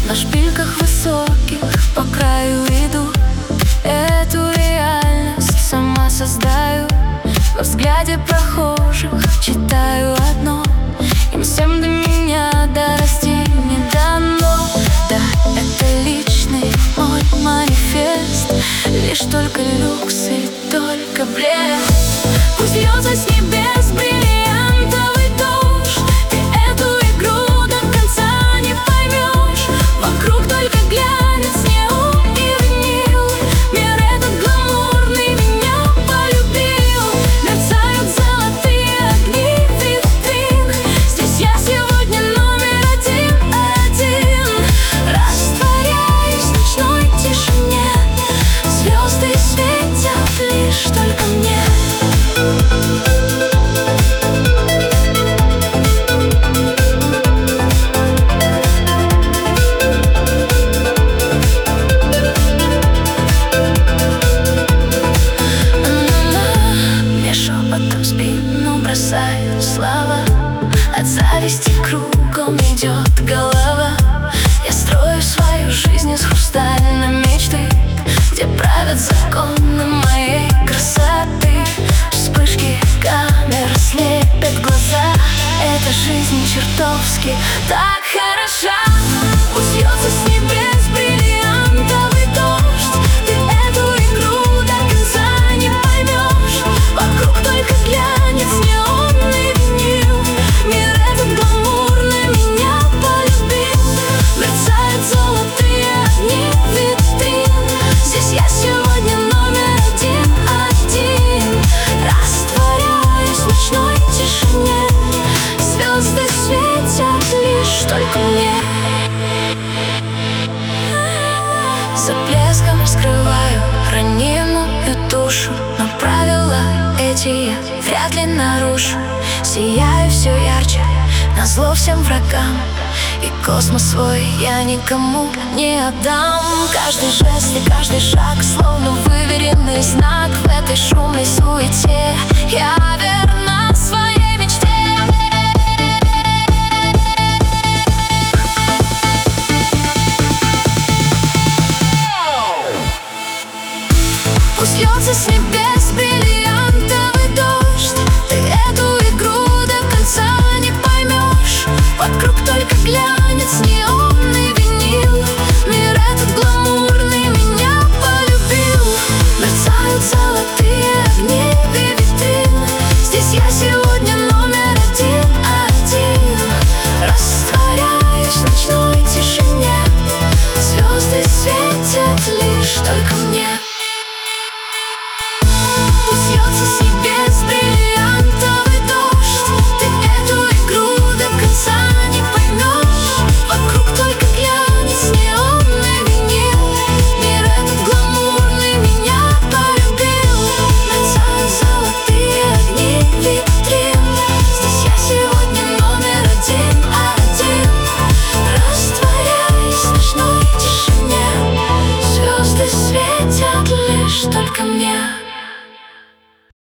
На шпильках высоких по краю иду, эту реальность сама создаю. Во взгляде прохожих читаю одно: им всем до меня дорасти не дано. Да, это личный мой манифест, лишь только люкс и только блеск. Пусть льется с небес бриллиантовый дождь, ты эту игру до конца не поймешь. Вокруг только глянец, неон и винил. Мир этот гламурный меня полюбил. Мерцают золотые огни витрин. Здесь я сегодня номер один. Растворяюсь в ночной тишине, звезды светят лишь только мне. Шепотом спину бросаю слова, от зависти кругом идет голова. Я строю свою жизнь из хрустальной мечты, где правят законы моей красоты. Вспышки камер слепят глаза, эта жизнь чертовски так хороша. Пусть льется с небес бриллиантовый дождь, ты эту игру до конца не поймешь. Вокруг только глянец, неонный винил. Мир этот гламурный меня полюбил. Мерцают золотые огни витрин. Здесь я сегодня номер один. Растворяюсь в ночной тишине, звезды светят лишь только мне. За блеском скрываю ранимую душу, но правила эти я вряд ли нарушу. Сияю все ярче, назло всем врагам, и космос свой я никому не отдам. Каждый жест и каждый шаг словно выверенный знак. В этой шумной суете я верна своей